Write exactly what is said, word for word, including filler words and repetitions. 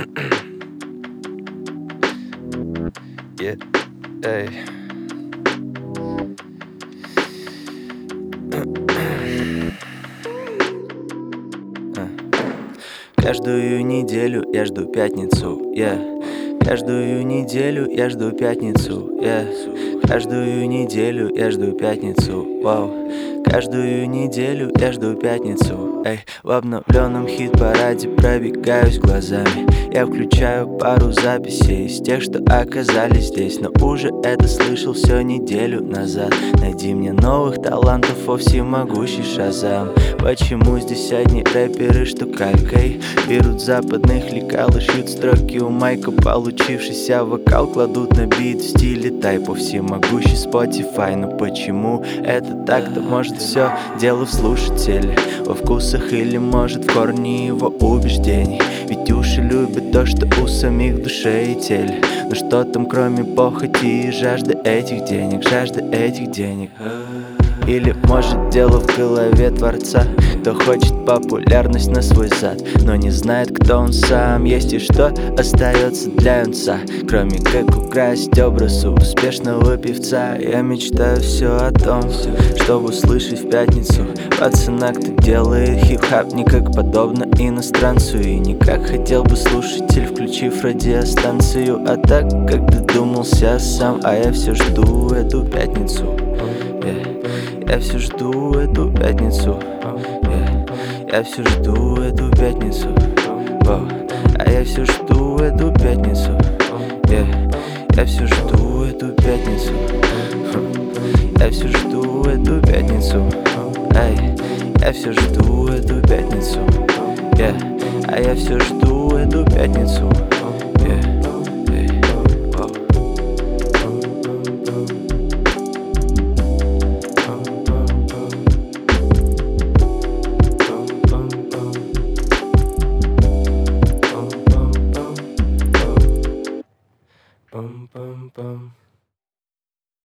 Yeah, эй. А. Каждую неделю я жду пятницу, yeah. Каждую неделю я жду пятницу, yeah. Каждую неделю я жду пятницу, вау. Каждую неделю я жду пятницу, эй. В обновленном хит-параде пробегаюсь глазами. Я включаю пару записей из тех, что оказались здесь, но уже это слышал все неделю назад. Найди мне новых талантов, о всемогущий Шазам. Почему здесь одни рэперы, что калькой берут западных лекал и шьют строки у майка? Получившийся вокал кладут на бит в стиле тайп, о всемогущий Spotify. Но почему это так-то? Может, все дело в слушателе, во вкусах или может в корне его убеждений. Ведь уши любят то, что у самих в душе и теле. Но что там кроме похоти и жажды этих денег, жажды этих денег? Или может дело в голове творца, кто хочет популярность на свой зад, но не знает, кто он сам. Есть и что остается для юнца, кроме как украсть образ успешного певца. Я мечтаю все о том, чтобы услышать в пятницу пацана, кто делает хип-хап не как подобно иностранцу, и не как хотел бы слушатель, включив радиостанцию, а так, как додумался сам. А я все жду эту пятницу, yeah. Я все жду эту пятницу, yeah. Я все жду эту пятницу, wow. А я все жду эту пятницу, yeah. Я все жду эту пятницу, я все жду эту пятницу, ай. Я все жду эту пятницу, yeah. А я все жду эту пятницу, yeah. Bum bum bum.